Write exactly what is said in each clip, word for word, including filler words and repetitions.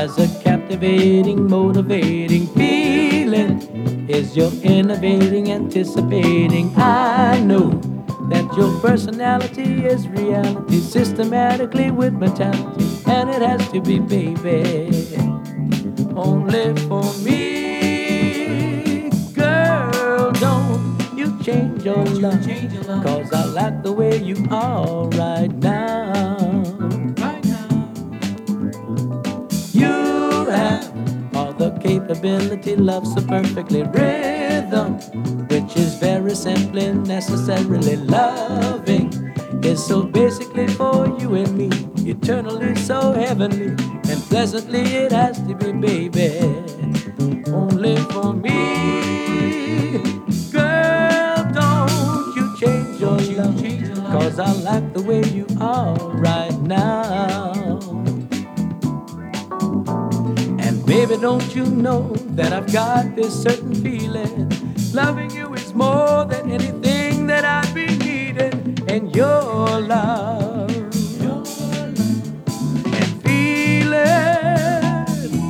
There's a captivating, motivating feeling. Is your innovating, anticipating? I know that your personality is reality, systematically with mentality, and it has to be, baby, only for me. Girl, don't you change your love, cause I like the way you are right now. You have all the capability, love so perfectly, rhythm, which is very simply necessarily loving, is so basically for you and me, eternally so heavenly, and pleasantly it has to be, baby, only for me. Girl, don't you change your love, cause I like the way you are right now. And baby, don't you know that I've got this certain feeling, loving you is more than anything that I've been needing, and your love, your love and feeling,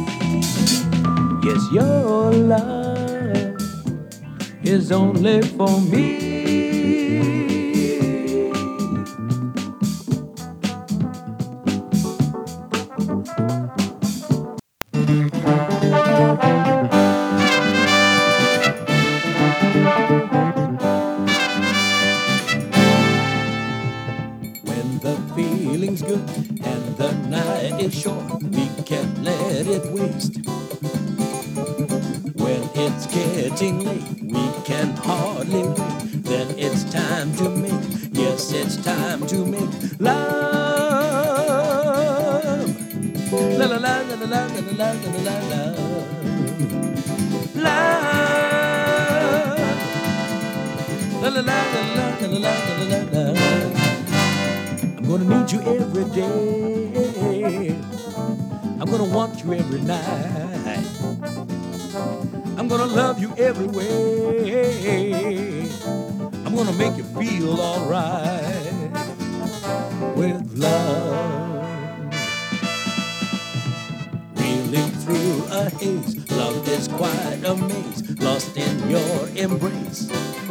yes, your love is only for me. When the feeling's good and the night is short, we can't let it waste. When it's getting late, we can hardly wait. Then it's time to make, yes, it's time to make love. La la la la la la la la la la la. Love. La la la la la la la la la la. I'm gonna need you every day. I'm gonna want you every night. I'm gonna love you every way. I'm gonna make you feel alright with love. Reeling through a haze, love is quite a maze, lost in your embrace.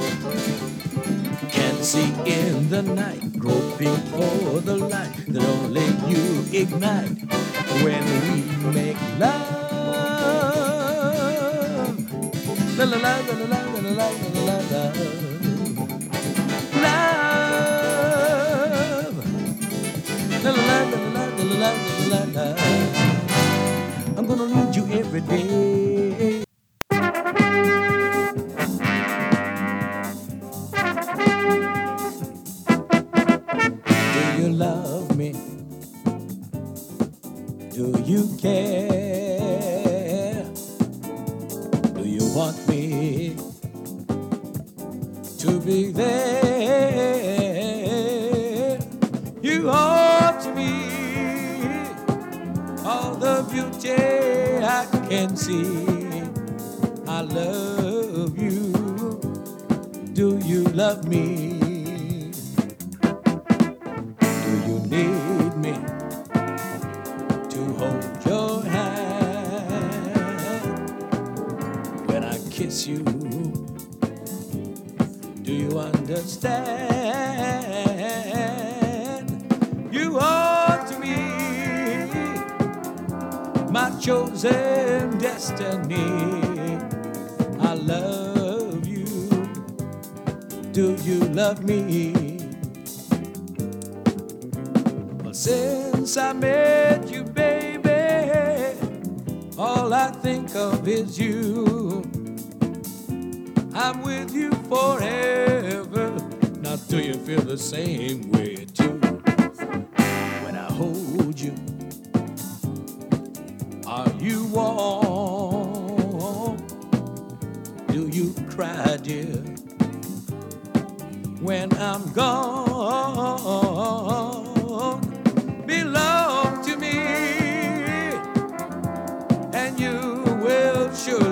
Can't see in the night, groping for the light that only you ignite when we make love. La la la la la la la la la la la. Love. La la la la la la la la la. I'm gonna need you every day. Do you love me? Do you care? Do you want me to be there? You ought to be all the beauty I can see. I love you. Do you love me? Do you need me to hold your hand when I kiss you? Do you understand? You ought to be my chosen destiny. I love you. Do you love me? Well, since I met you, baby, all I think of is you. I'm with you forever. Now do you feel the same way too? When I hold you, are you warm? Do you cry, dear, when I'm gone? Belong to me, and you will surely